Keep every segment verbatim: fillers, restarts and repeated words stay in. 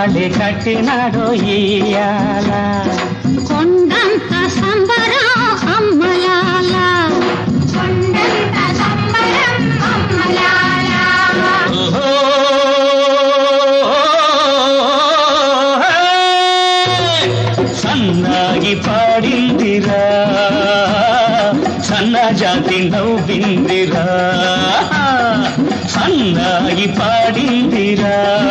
తాళి కట్టినాడో ఇయ్యాల కొండంత సంబరం అమ్మలాల కొండంత సంబరం అమ్మలాల సన్నాగి పాడిందిరా సన్న జాతి నవ్విందిరా సన్నాగి పాడిందిరా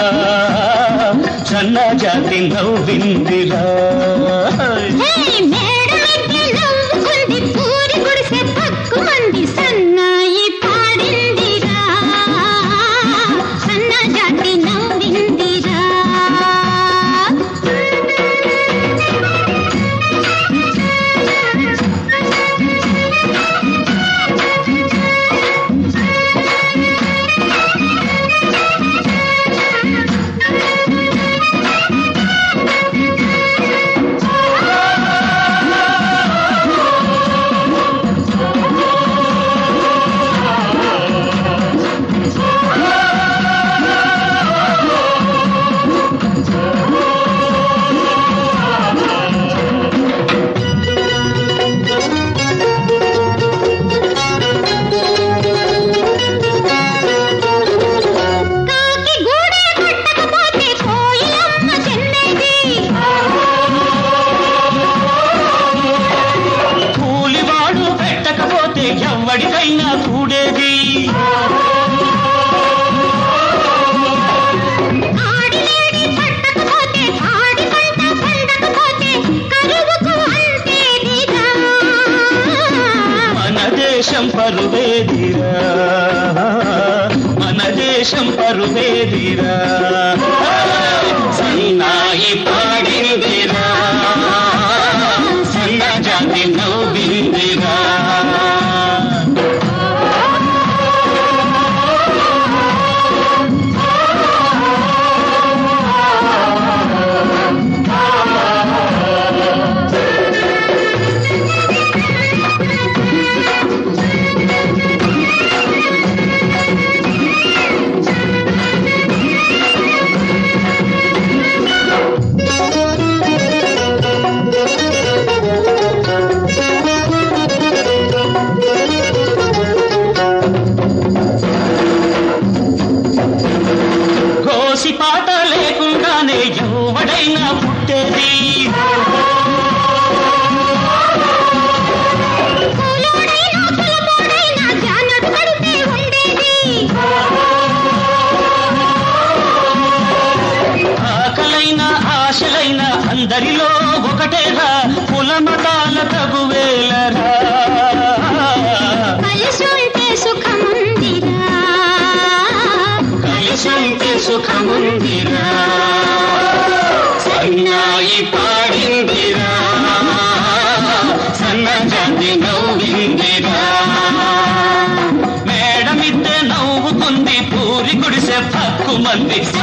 సన్న జాతి నవ్విందిరా నవ్వుకుంది పూరి గుడిసె పక్కు మంది సన్నాయి పాడిందిరా సన్న జాతి నవ్విందిరా ఎవడికైనా కూడేది ఆడిలేడి పట్టకపోతే ఆడి పంట పండకపోతే కరువుకు అంతేదిరా మన దేశం పరువేదిరా మన దేశం పరువేదిరా సన్నాయి పాడిందిరా సన్న జాతి నవ్విందిరా పాట లేకుండానే ఎవడైనా పుట్టేది ఆకలైన ఆశలైన అందరిలో ఒకటేరా కులమతాల తగువేలరా కలిసుంటే సుఖముందిరా కలిసుంటే సుఖముందిరా సన్నాయి పాడిందిరా సన్న జాతి నవ్విందిరా మేడమిద్దే నవ్వుకుంది పూరి గుడిసె పక్కు మంది